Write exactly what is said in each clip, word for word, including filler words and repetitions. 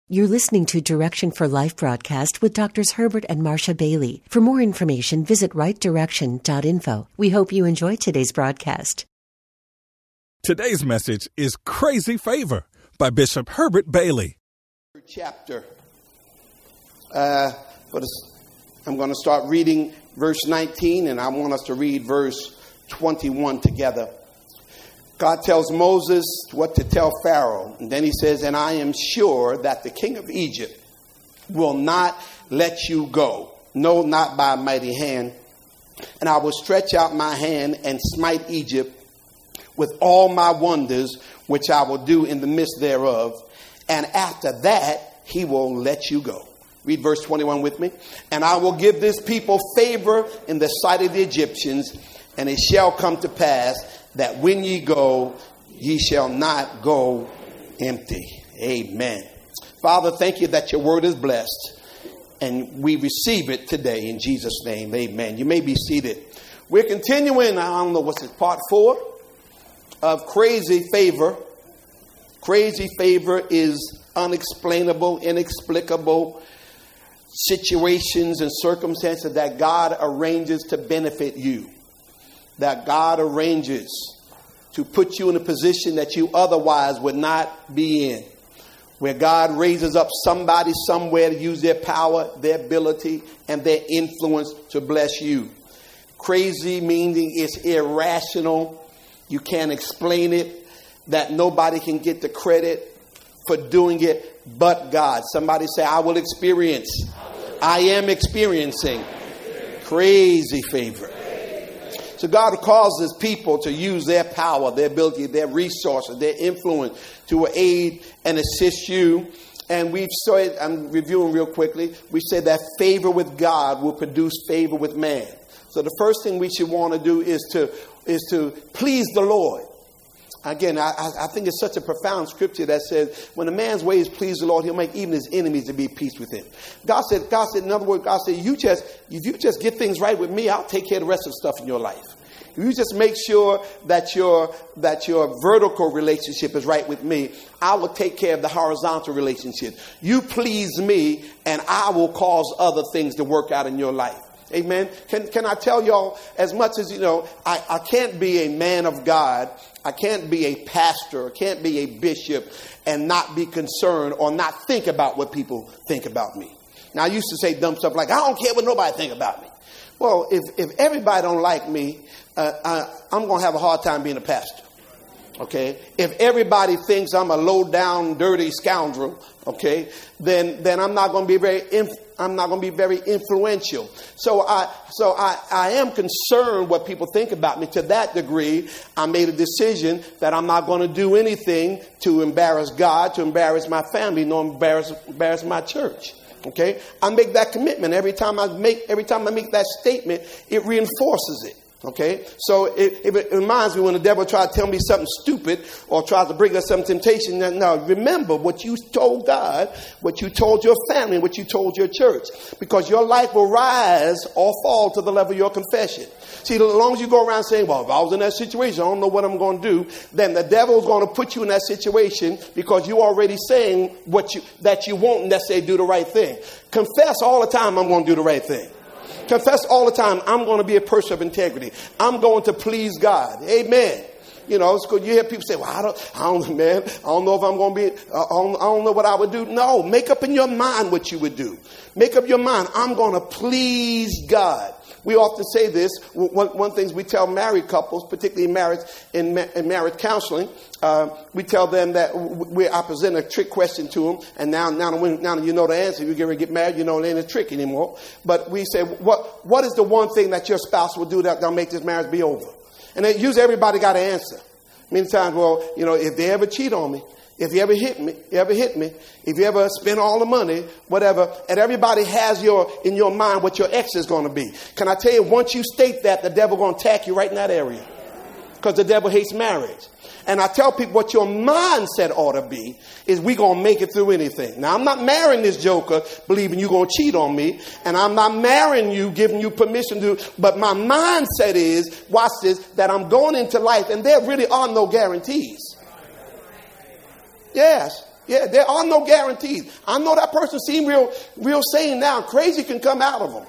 You're listening to Direction for Life broadcast with Doctors Herbert and Marcia Bailey. For more information, visit right direction dot info. We hope you enjoy today's broadcast. Today's message is Crazy Favor by Bishop Herbert Bailey. Chapter. Uh, for the, I'm going to start reading verse nineteen, and I want us to read verse twenty-one together. God tells Moses what to tell Pharaoh. And then he says, and I am sure that the king of Egypt will not let you go. No, not by a mighty hand. And I will stretch out my hand and smite Egypt with all my wonders, which I will do in the midst thereof. And after that, he will let you go. Read verse twenty-one with me. And I will give this people favor in the sight of the Egyptians. And it shall come to pass that when ye go, ye shall not go empty. Amen. Father, thank you that your word is blessed. And we receive it today in Jesus' name. Amen. You may be seated. We're continuing, I don't know what's it, part four of Crazy Favor. Crazy favor is unexplainable, inexplicable situations and circumstances that God arranges to benefit you. That God arranges to put you in a position that you otherwise would not be in. Where God raises up somebody somewhere to use their power, their ability, and their influence to bless you. Crazy meaning it's irrational. You can't explain it. That nobody can get the credit for doing it but God. Somebody say, I will experience. I am experiencing crazy favor. So God causes people to use their power, their ability, their resources, their influence to aid and assist you. And we've said, I'm reviewing real quickly, we said that favor with God will produce favor with man. So the first thing we should want to do is to, is to please the Lord. Again, I, I think it's such a profound scripture that says, when a man's ways please the Lord, he'll make even his enemies to be at peace with him. God said, God said, in other words, God said, you just, if you just get things right with me, I'll take care of the rest of the stuff in your life. If you just make sure that your, that your vertical relationship is right with me, I will take care of the horizontal relationship. You please me, and I will cause other things to work out in your life. Amen. Can can I tell y'all, as much as, you know, I, I can't be a man of God. I can't be a pastor. I can't be a bishop and not be concerned or not think about what people think about me. Now, I used to say dumb stuff like, I don't care what nobody think about me. Well, if, if everybody don't like me, uh, I, I'm going to have a hard time being a pastor. Okay. If everybody thinks I'm a low down, dirty scoundrel, okay, then then I'm not going to be very inf- I'm not going to be very influential. So I so I, I am concerned what people think about me. To that degree, I made a decision that I'm not going to do anything to embarrass God, to embarrass my family, nor embarrass embarrass my church. Okay, I make that commitment every time I make every time I make that statement. It reinforces it. Okay, so it, it reminds me when the devil tries to tell me something stupid or tries to bring us some temptation. Now, remember what you told God, what you told your family, what you told your church, because your life will rise or fall to the level of your confession. See, as long as you go around saying, well, if I was in that situation, I don't know what I'm going to do, then the devil is going to put you in that situation because you're already saying what you that you won't necessarily do the right thing. Confess all the time, I'm going to do the right thing. Confess all the time, I'm going to be a person of integrity. I'm going to please God. Amen. You know, it's good. You hear people say, well, I don't, I don't, man, I don't know if I'm going to be, I don't, I don't know what I would do. No, make up in your mind what you would do. Make up your mind. I'm going to please God. We often say this. One, one thing we tell married couples, particularly in marriage, in, ma- in marriage counseling, uh, we tell them that we I present a trick question to them, and now, now, now that you know the answer, you get ready to get married, you know it ain't a trick anymore. But we say, what, what is the one thing that your spouse will do that will make this marriage be over? And then usually everybody got an answer. Many times, well, you know, if they ever cheat on me, if you ever hit me, you ever hit me, if you ever spend all the money, whatever, and everybody has your in your mind what your ex is going to be. Can I tell you, once you state that, the devil going to attack you right in that area, because the devil hates marriage. And I tell people what your mindset ought to be is we going to make it through anything. Now, I'm not marrying this joker believing you're going to cheat on me. And I'm not marrying you, giving you permission to. But my mindset is, watch this, that I'm going into life and there really are no guarantees. Yes. Yeah, there are no guarantees. I know that person seems real, real sane now. Crazy can come out of them.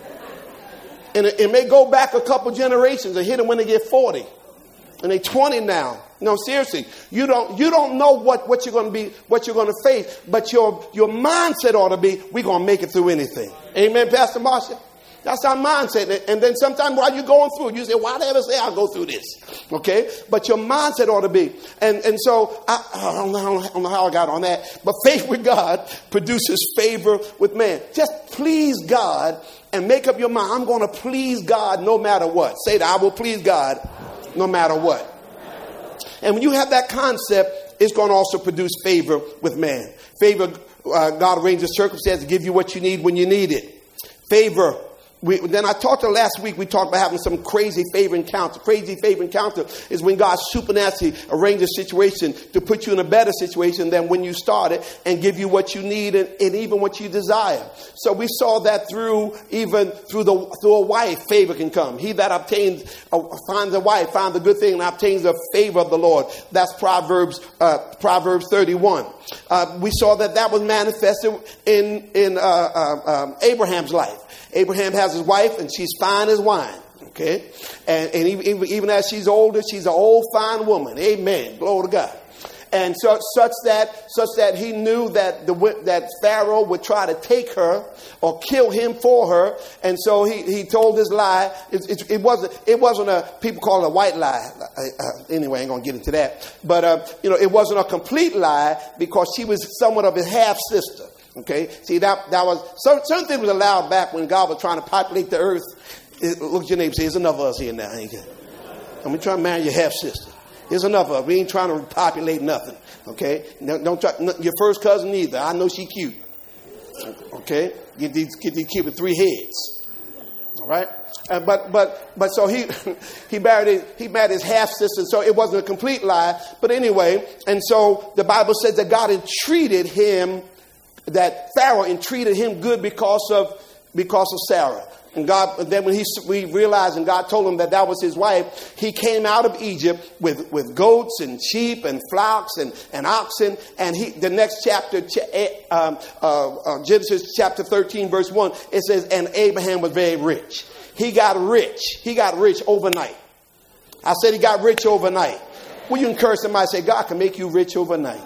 And it, it may go back a couple generations and hit them when they get forty. And they're twenty now. No, seriously. You don't you don't know what, what you're going to be, what you're going to face. But your, your mindset ought to be, we're going to make it through anything. Amen, Pastor Marsha? That's our mindset. And then sometimes while you're going through it, you say, why did I ever say I'll go through this? Okay? But your mindset ought to be. And and so, I, I, don't know, I don't know how I got on that. But faith with God produces favor with man. Just please God and make up your mind. I'm going to please God no matter what. Say that, I will please God no matter what. And when you have that concept, it's going to also produce favor with man. Favor, uh, God arranges circumstances to give you what you need when you need it. Favor. We, then I talked to last week, we talked about having some crazy favor encounter. Crazy favor encounter is when God supernaturally arranges a situation to put you in a better situation than when you started and give you what you need and, and even what you desire. So we saw that through even through the through a wife, favor can come. He that obtains uh, finds a wife, finds a good thing and obtains the favor of the Lord. That's Proverbs uh, Proverbs thirty-one. Uh, we saw that that was manifested in in uh, uh, um, Abraham's life. Abraham has his wife, and she's fine as wine. Okay, and, and even, even as she's older, she's an old fine woman. Amen. Glory to God. And so, such that such that he knew that the that Pharaoh would try to take her or kill him for her, and so he, he told this lie. It, it, it wasn't it wasn't a people call it a white lie. Uh, anyway, I ain't gonna get into that. But uh, you know, it wasn't a complete lie because she was somewhat of his half sister. Okay, see that that was some certain things was allowed back when God was trying to populate the earth. It, look at your neighbor, say, "There's enough of us here now." Ain't it? I'm gonna try to marry your half sister. There's enough of us. We ain't trying to populate nothing. Okay, no, don't try no, your first cousin either. I know she cute. Okay, get these get these kids with three heads. All right, uh, but but but so he he married his, he married his half sister. So it wasn't a complete lie. But anyway, and so the Bible says that God entreated him. That Pharaoh entreated him good because of because of Sarah. And God, then when he we realized and God told him that that was his wife, he came out of Egypt with, with goats and sheep and flocks and, and oxen. And he the next chapter, um, uh, uh, Genesis chapter thirteen, verse one, it says, and Abraham was very rich. He got rich. He got rich overnight. I said he got rich overnight. Will you encourage somebody to say, God can make you rich overnight?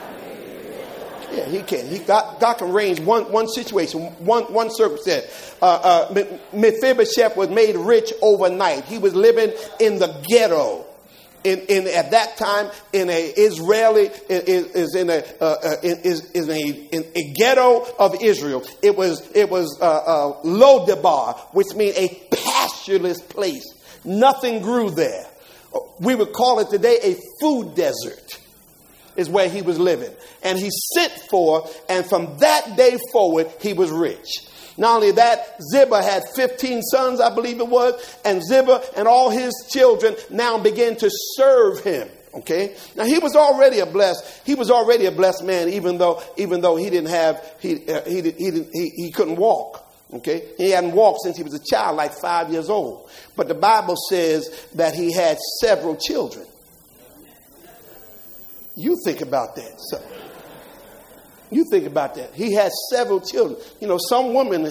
Yeah, he can. He God, God can arrange one one situation, one one circumstance. Uh, uh, Mephibosheth was made rich overnight. He was living in the ghetto. In, in at that time, in a Israeli is, is in a uh, is is a, in a ghetto of Israel. It was it was uh, uh, Lodebar, which means a pastureless place. Nothing grew there. We would call it today a food desert. Is where he was living. And he sent for, and from that day forward, he was rich. Not only that, Ziba had fifteen sons, I believe it was, and Ziba and all his children now began to serve him. Okay? Now he was already a blessed, he was already a blessed man, even though, even though he didn't have, he, uh, he, he, he, he, he couldn't walk. Okay? He hadn't walked since he was a child, like five years old. But the Bible says that he had several children. You think about that. So, you think about that. He had several children. You know, some women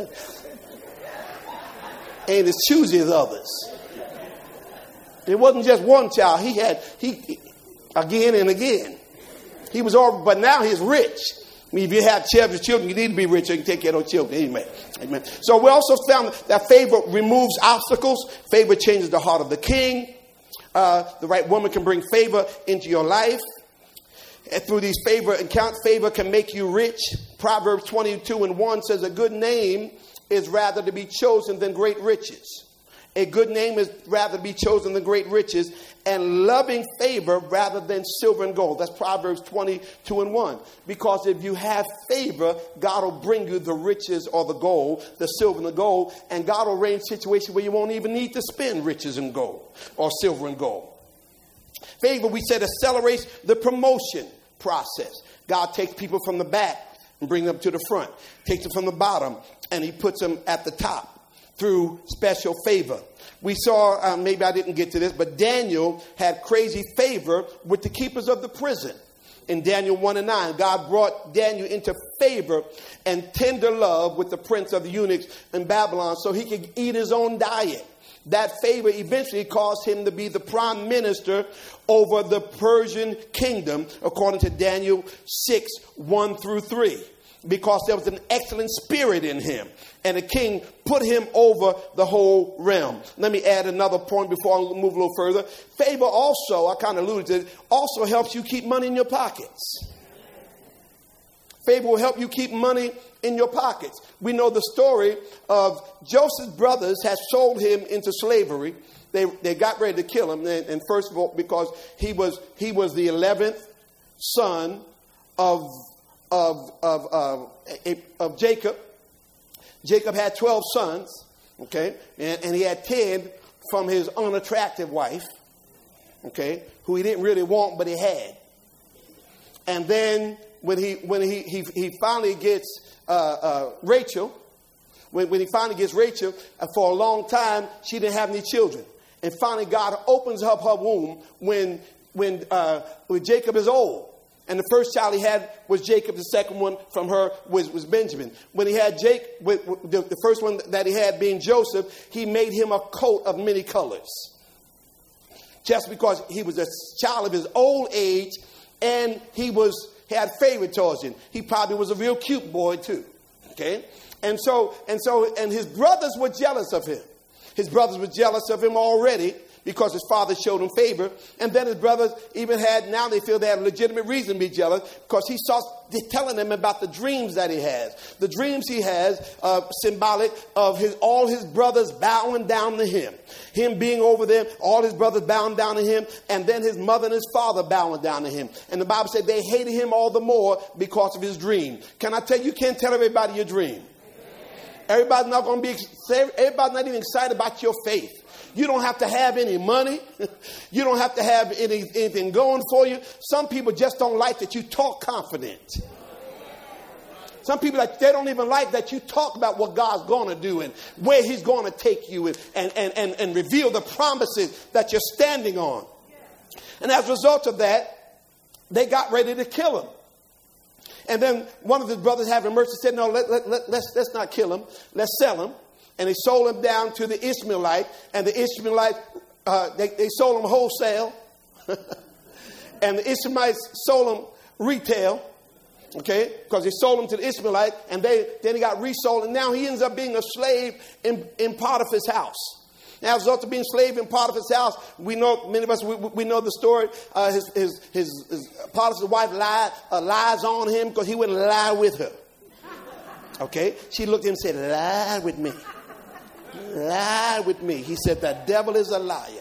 ain't as choosy as others. It wasn't just one child. He had, he again and again. He was all, but now he's rich. I mean, if you have children, you need to be rich so you can take care of those children. Amen. Amen. So we also found that favor removes obstacles. Favor changes the heart of the king. Uh, the right woman can bring favor into your life. And through these favor and count, favor can make you rich. Proverbs twenty-two and one says a good name is rather to be chosen than great riches. A good name is rather to be chosen than great riches, and loving favor rather than silver and gold. That's Proverbs twenty-two and one. Because if you have favor, God will bring you the riches or the gold, the silver and the gold, and God will arrange situations where you won't even need to spend riches and gold or silver and gold. Favor, we said, accelerates the promotion process. God takes people from the back and brings them to the front. Takes them from the bottom and he puts them at the top through special favor. We saw, uh, maybe I didn't get to this, but Daniel had crazy favor with the keepers of the prison. in Daniel one and nine. God brought Daniel into favor and tender love with the prince of the eunuchs in Babylon so he could eat his own diet. That favor eventually caused him to be the prime minister over the Persian kingdom, according to Daniel six, one through three. Because there was an excellent spirit in him. And the king put him over the whole realm. Let me add another point before I move a little further. Favor also, I kind of alluded to it, also helps you keep money in your pockets. Favor will help you keep money in your pockets. We know the story of Joseph's brothers had sold him into slavery. They they got ready to kill him. And, and first of all, because he was he was the eleventh son of Of of uh, of Jacob. Jacob had twelve sons, okay, and, and he had ten from his unattractive wife, okay, who he didn't really want, but he had. And then when he when he he, he finally gets uh, uh, Rachel, when, when he finally gets Rachel, uh, for a long time she didn't have any children, and finally God opens up her womb when when uh, when Jacob is old. And the first child he had was Jacob. The second one from her was, was Benjamin. When he had Jake, with, with the, the first one that he had being Joseph, he made him a coat of many colors. Just because he was a child of his old age and he was he had favor towards him. He probably was a real cute boy too. Okay? And so, and so, and his brothers were jealous of him. His brothers were jealous of him already, because his father showed him favor. And then his brothers even had, now they feel they have a legitimate reason to be jealous, because he starts telling them about the dreams that he has. The dreams he has, uh, symbolic of his all his brothers bowing down to him. Him being over them, all his brothers bowing down to him, and then his mother and his father bowing down to him. And the Bible said they hated him all the more because of his dream. Can I tell you, you can't tell everybody your dream. Everybody's not going to be, everybody's not even excited about your faith. You don't have to have any money. You don't have to have any, anything going for you. Some people just don't like that you talk confident. Some people, like, they don't even like that you talk about what God's going to do and where he's going to take you and, and, and, and, and reveal the promises that you're standing on. And as a result of that, they got ready to kill him. And then one of his brothers, having mercy, said, no, let, let, let, let's, let's not kill him. Let's sell him. And they sold him down to the Ishmaelites. And the Ishmaelites, uh, they, they sold him wholesale. And the Ishmaelites sold him retail. Okay? Because they sold him to the Ishmaelites. And they then he got resold. And now he ends up being a slave in, in Potiphar's house. Now, as a result of being slave in Potiphar's house, we know, many of us, we, we know the story. Uh, his, his, his, his Potiphar's wife lied, uh, lies on him because he wouldn't lie with her. Okay? She looked at him and said, lie with me. Lie with me. He said, the devil is a liar.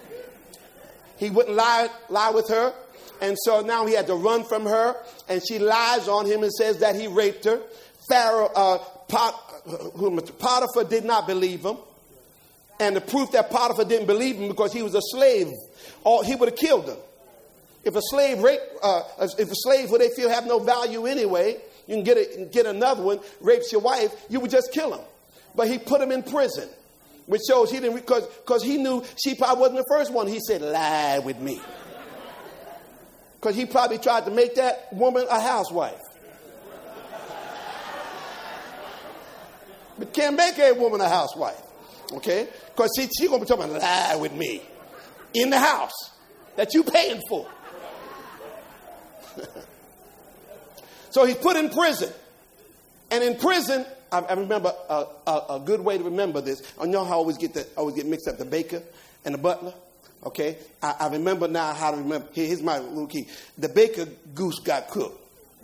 He wouldn't lie, lie with her. And so now he had to run from her. And she lies on him and says that he raped her. Pharaoh, uh, Pot, uh, Potiphar did not believe him. And the proof that Potiphar didn't believe him because he was a slave, or he would have killed him. If a slave rape, uh, if a slave who they feel have no value anyway, you can get a, get another one, rapes your wife, you would just kill him. But he put him in prison, which shows he didn't, because because he knew she probably wasn't the first one. He said, lie with me. Because he probably tried to make that woman a housewife. But can't make a woman a housewife. Okay? Because she's she going to be talking about lie with me in the house that you paying for. So he's put in prison. And in prison, I, I remember a, a, a good way to remember this. I know how I always get the, I always get mixed up, the baker and the butler. Okay? I, I remember now how to remember. Here, here's my little key. The baker goose got cooked.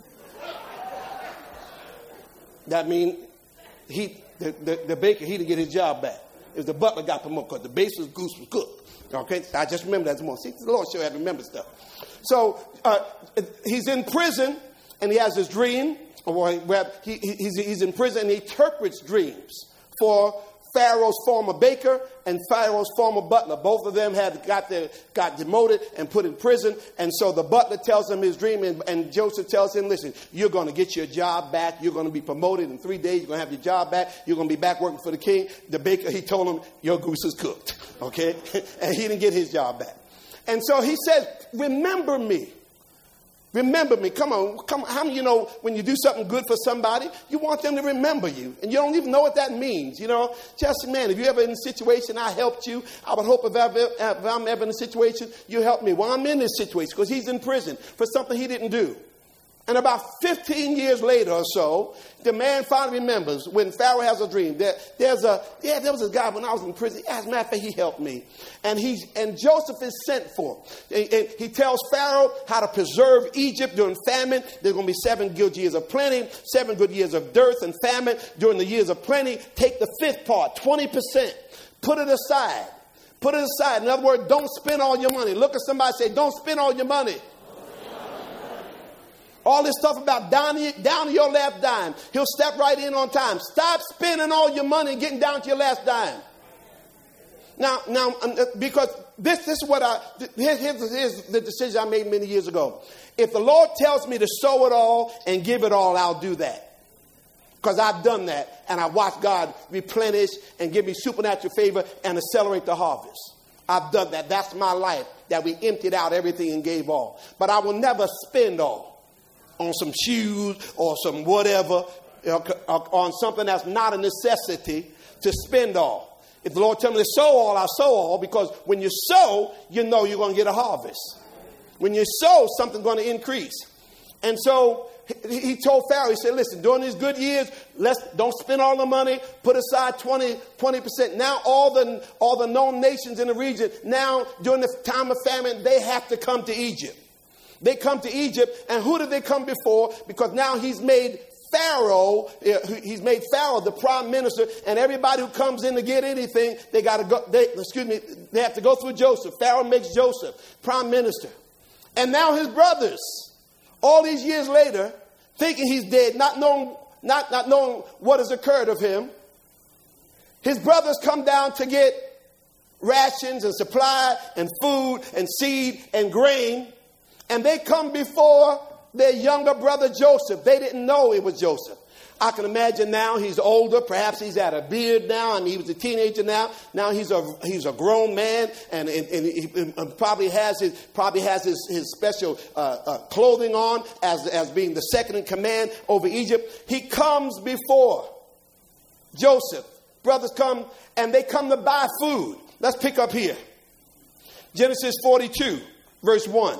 That means he, the, the, the baker, he didn't get his job back. If the butler got promoted because the baker's goose was cooked. Okay, I just remember that more. See, the Lord sure had to remember stuff. So uh, he's in prison and he has this dream. Or he, he's, he's in prison and he interprets dreams for Pharaoh's former baker and Pharaoh's former butler. Both of them had got their, got demoted and put in prison. And so the butler tells him his dream, and, and Joseph tells him, listen, you're going to get your job back. You're going to be promoted in three days. You're going to have your job back. You're going to be back working for the king. The baker, he told him, your goose is cooked. Okay? And he didn't get his job back. And so he says, remember me Remember me. Come on. Come on. How many of you know when you do something good for somebody, you want them to remember you? And you don't even know what that means. You know, just, man, if you're ever in a situation, I helped you. I would hope if, ever, if I'm ever in a situation, you help me. Well, I'm in this situation because he's in prison for something he didn't do. And about fifteen years later or so, the man finally remembers when Pharaoh has a dream. There, there's a, yeah, there was a guy when I was in prison. As a matter of fact, he helped me. And he's, and Joseph is sent for. And, and he tells Pharaoh how to preserve Egypt during famine. There's going to be seven good years of plenty, seven good years of dearth and famine. During the years of plenty, take the fifth part, twenty percent. Put it aside. Put it aside. In other words, don't spend all your money. Look at somebody and say, don't spend all your money. All this stuff about down to, down to your last dime. He'll step right in on time. Stop spending all your money and getting down to your last dime. Now, now, because this, this is what I, here's, here's the decision I made many years ago. If the Lord tells me to sow it all and give it all, I'll do that. Because I've done that. And I watched God replenish and give me supernatural favor and accelerate the harvest. I've done that. That's my life, that we emptied out everything and gave all. But I will never spend all on some shoes or some whatever, on something that's not a necessity to spend all. If the Lord tells me to sow all, I'll sow all, because when you sow, you know you're going to get a harvest. When you sow, something's going to increase. And so he told Pharaoh, he said, listen, during these good years, let's don't spend all the money, put aside twenty percent. Now all the, all the known nations in the region, now during the time of famine, they have to come to Egypt. They come to Egypt, and who did they come before? Because now he's made Pharaoh, he's made Pharaoh the prime minister, and everybody who comes in to get anything, they got to go, they, excuse me, they have to go through Joseph. Pharaoh makes Joseph prime minister. And now his brothers, all these years later, thinking he's dead, not knowing, not, not knowing what has occurred of him, his brothers come down to get rations and supply and food and seed and grain. And they come before their younger brother Joseph. They didn't know it was Joseph. I can imagine now he's older. Perhaps he's had a beard now. I mean, he was a teenager now. Now he's a he's a grown man, and, and, and he probably has his probably has his, his special uh, uh, clothing on as as being the second in command over Egypt. He comes before Joseph. Brothers come and they come to buy food. Let's pick up here. Genesis forty-two, verse one.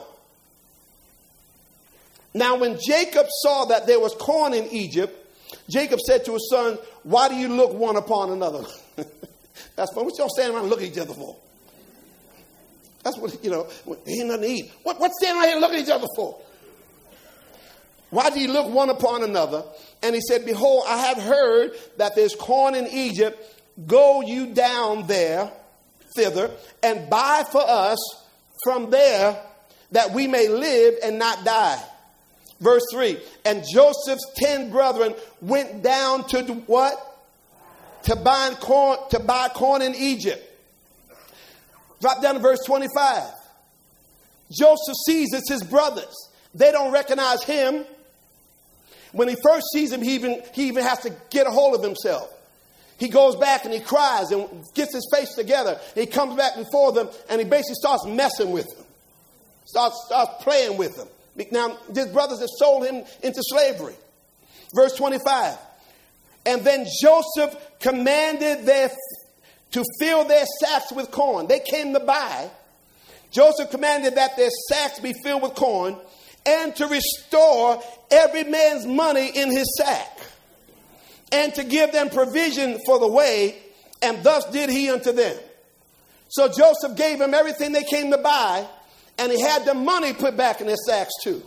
Now, when Jacob saw that there was corn in Egypt, Jacob said to his son, why do you look one upon another? That's what y'all standing around and look at each other for. That's what, you know, ain't nothing to eat. What, what's standing around here looking at each other for? Why do you look one upon another? And he said, behold, I have heard that there's corn in Egypt. Go you down there, thither, and buy for us from there, that we may live and not die. Verse three, and Joseph's ten brethren went down to do what? To buy corn, to buy corn in Egypt. Drop down to verse twenty-five. Joseph sees it's his brothers. They don't recognize him. When he first sees him, he even, he even has to get a hold of himself. He goes back and he cries and gets his face together. He comes back before them and he basically starts messing with them. Starts, starts playing with them. Now, his brothers have sold him into slavery. Verse twenty-five. And then Joseph commanded their, to fill their sacks with corn. They came to buy. Joseph commanded that their sacks be filled with corn and to restore every man's money in his sack and to give them provision for the way. And thus did he unto them. So Joseph gave them everything they came to buy. And he had the money put back in their sacks too.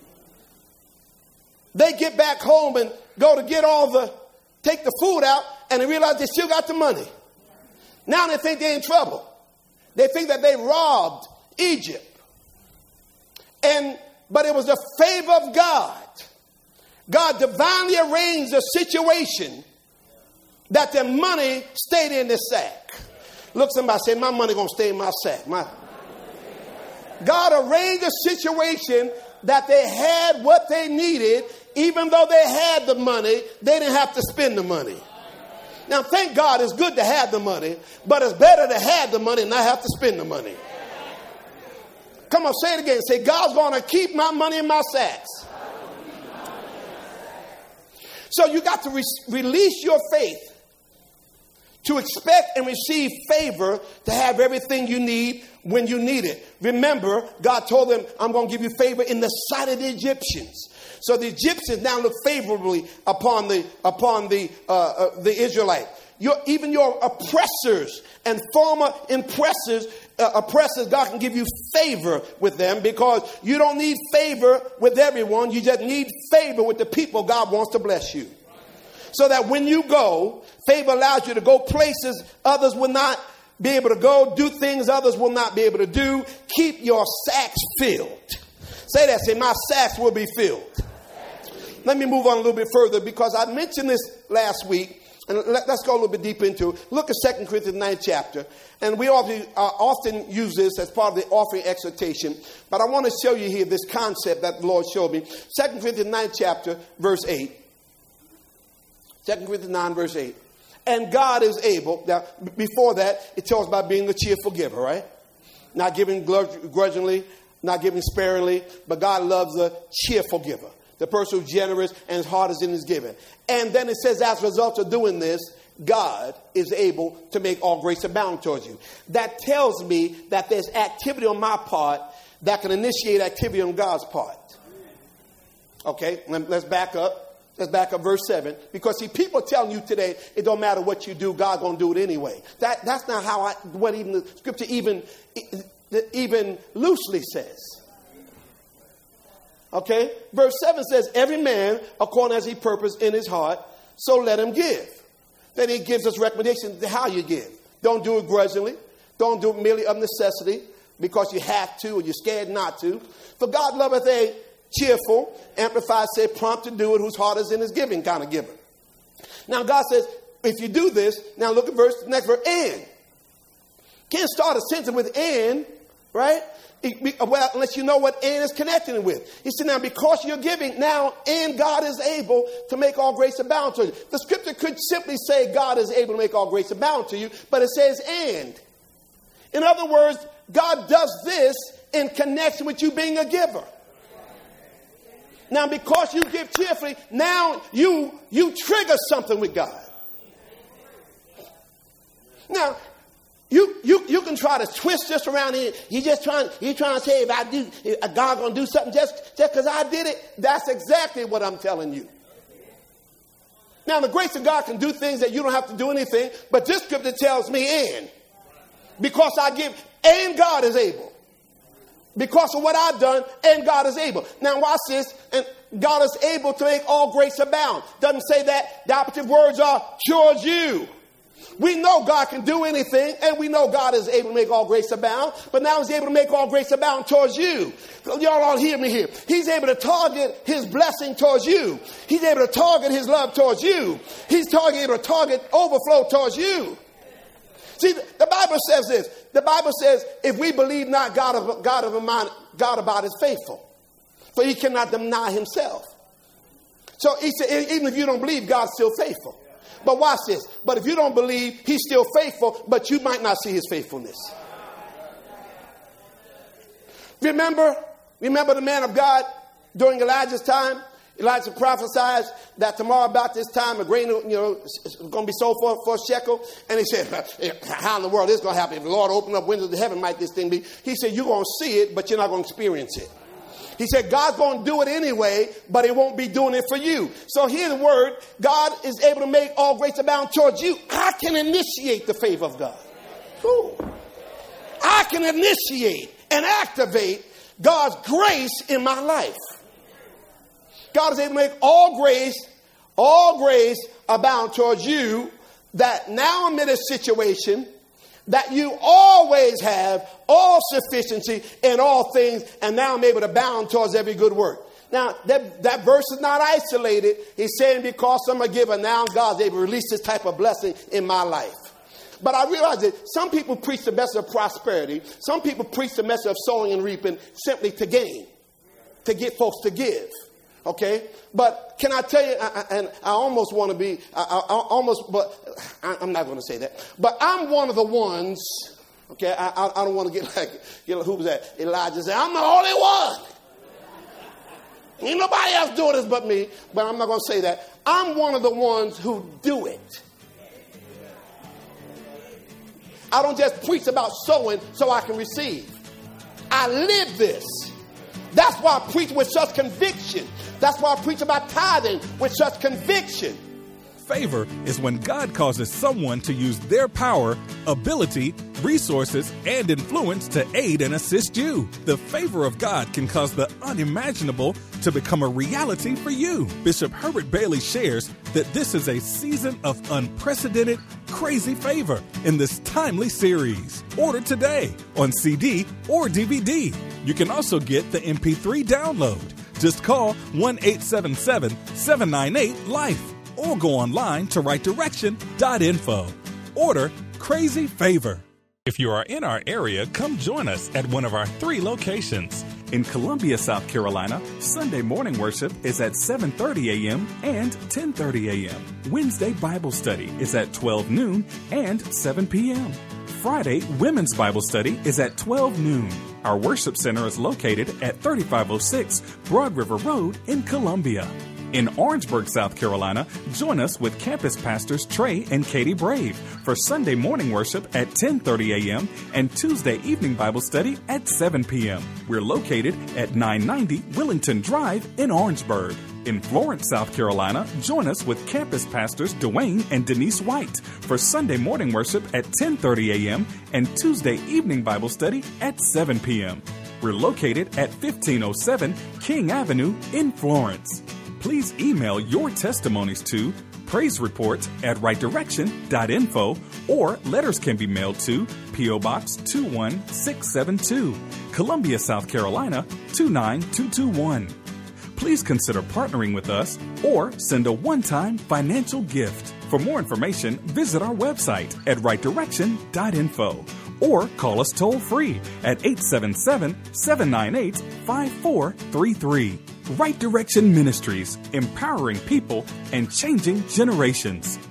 They get back home and go to get all the, take the food out, and they realize they still got the money. Now they think they're in trouble. They think that they robbed Egypt. And, but it was the favor of God. God divinely arranged a situation that their money stayed in their sack. Look, somebody say, my money gonna stay in my sack. My God arranged a situation that they had what they needed. Even though they had the money, they didn't have to spend the money. Now, thank God it's good to have the money, but it's better to have the money and not have to spend the money. Come on, say it again. Say, God's going to keep my money in my sacks. So you got to re- release your faith to expect and receive favor, to have everything you need when you need it. Remember, God told them, I'm going to give you favor in the sight of the Egyptians. So the Egyptians now look favorably upon the upon the uh, uh, the Israelites. Your, even your oppressors and former oppressors, uh, oppressors, God can give you favor with them, because you don't need favor with everyone. You just need favor with the people God wants to bless you. So that when you go, favor allows you to go places others will not be able to go, do things others will not be able to do. Keep your sacks filled. Say that, say, my sacks will be filled. Let me move on a little bit further, because I mentioned this last week. And let, let's go a little bit deeper into it. Look at Second Corinthians ninth chapter. And we often, uh, often use this as part of the offering exhortation. But I want to show you here this concept that the Lord showed me. Second Corinthians ninth chapter, verse eight. Second Corinthians nine, verse eight. And God is able. Now, before that, it tells about being a cheerful giver, right? Not giving grudgingly, not giving sparingly. But God loves a cheerful giver. The person who's generous and his heart is in his giving. And then it says, as a result of doing this, God is able to make all grace abound towards you. That tells me that there's activity on my part that can initiate activity on God's part. Okay, let's back up. Let's back up verse seven. Because see, people are telling you today, it don't matter what you do, God's going to do it anyway. That, that's not how I, what even the scripture even, even loosely says. Okay, verse seven says, every man according as he purposed in his heart, so let him give. Then he gives us recommendations to how you give. Don't do it grudgingly. Don't do it merely of necessity because you have to or you're scared not to. For God loveth a cheerful, Amplified said, prompt to do it, whose heart is in his giving kind of giver. Now God says, if you do this, now look at verse, next verse, and. Can't start a sentence with and, right? Well, unless you know what and is connecting with. He said, now because you're giving now, and God is able to make all grace abound to you. The scripture could simply say God is able to make all grace abound to you, but it says and. In other words, God does this in connection with you being a giver. Now, because you give cheerfully, now you you trigger something with God. Now, You you you can try to twist this around here. He just trying he trying to say if I do if God gonna do something just just because I did it. That's exactly what I'm telling you. Now the grace of God can do things that you don't have to do anything. But this scripture tells me and because I give and God is able. Because of what I've done and God is able. Now watch this. And God is able to make all grace abound. Doesn't say that. The operative words are towards you. We know God can do anything, and we know God is able to make all grace abound, but now he's able to make all grace abound towards you. Y'all all hear me here. He's able to target his blessing towards you. He's able to target his love towards you. He's target, able to target overflow towards you. See, the Bible says this. The Bible says, if we believe not God of God of a mind, God about is faithful, for he cannot deny himself. So he said, even if you don't believe, God's still faithful. But watch this. But if you don't believe, he's still faithful, but you might not see his faithfulness. Remember, remember the man of God during Elijah's time? Elijah prophesied that tomorrow about this time a grain, you know, is going to be sold for, for a shekel. And he said, how in the world is this going to happen? If the Lord opened up windows of heaven, might this thing be? He said, you're going to see it, but you're not going to experience it. He said, God's going to do it anyway, but he won't be doing it for you. So here's the word. God is able to make all grace abound towards you. I can initiate the favor of God. Ooh. I can initiate and activate God's grace in my life. God is able to make all grace, all grace abound towards you, that now I'm in a situation that you always have all sufficiency in all things, and now I'm able to bound towards every good work. Now, that, that verse is not isolated. He's saying because I'm a giver, now God's able to release this type of blessing in my life. But I realize that some people preach the message of prosperity. Some people preach the message of sowing and reaping simply to gain, to get folks to give. Okay, but can I tell you, I, I, and I almost want to be, I, I, I almost, but I, I'm not going to say that. But I'm one of the ones Okay, I, I, I don't want to get like, get like, who was that? Elijah said, I'm the only one. Ain't nobody else doing this but me. But I'm not going to say that. I'm one of the ones who do it. I don't just preach about sowing so I can receive. I live this. That's why I preach with such conviction. That's why I preach about tithing with such conviction. Favor is when God causes someone to use their power, ability, resources, and influence to aid and assist you. The favor of God can cause the unimaginable to become a reality for you. Bishop Herbert Bailey shares that this is a season of unprecedented, crazy favor in this timely series. Order today on C D or D V D. You can also get the M P three download. Just call one eight seven seven, seven nine eight, LIFE or go online to right direction dot info. Order Crazy Favor. If you are in our area, come join us at one of our three locations. In Columbia, South Carolina, Sunday morning worship is at seven thirty a.m. and ten thirty a.m. Wednesday Bible study is at twelve noon and seven p.m. Friday Women's Bible study is at twelve noon. Our worship center is located at thirty-five oh six Broad River Road in Columbia. In Orangeburg, South Carolina, join us with campus pastors Trey and Katie Brave for Sunday morning worship at ten thirty a.m. and Tuesday evening Bible study at seven p.m. We're located at nine ninety Willington Drive in Orangeburg. In Florence, South Carolina, join us with campus pastors Dwayne and Denise White for Sunday morning worship at ten thirty a.m. and Tuesday evening Bible study at seven p.m. We're located at fifteen oh seven King Avenue in Florence. Please email your testimonies to praise report at right direction dot info or letters can be mailed to P O. Box two one six seven two, Columbia, South Carolina two nine two two one. Please consider partnering with us or send a one-time financial gift. For more information, visit our website at right direction dot info or call us toll-free at eight seven seven, seven nine eight, five four three three. Right Direction Ministries, empowering people and changing generations.